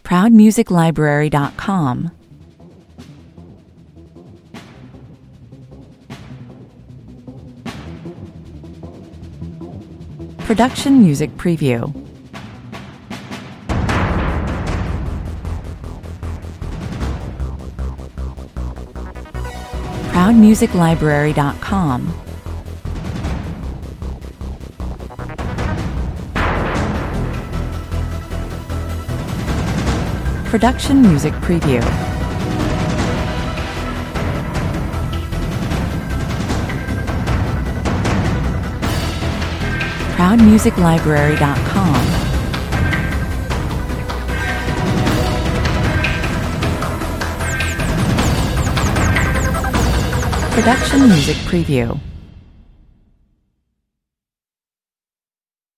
ProudMusicLibrary.com. Production Music Preview. ProudMusicLibrary.com. Production Music Preview. ProudMusicLibrary.com. Production Music Preview.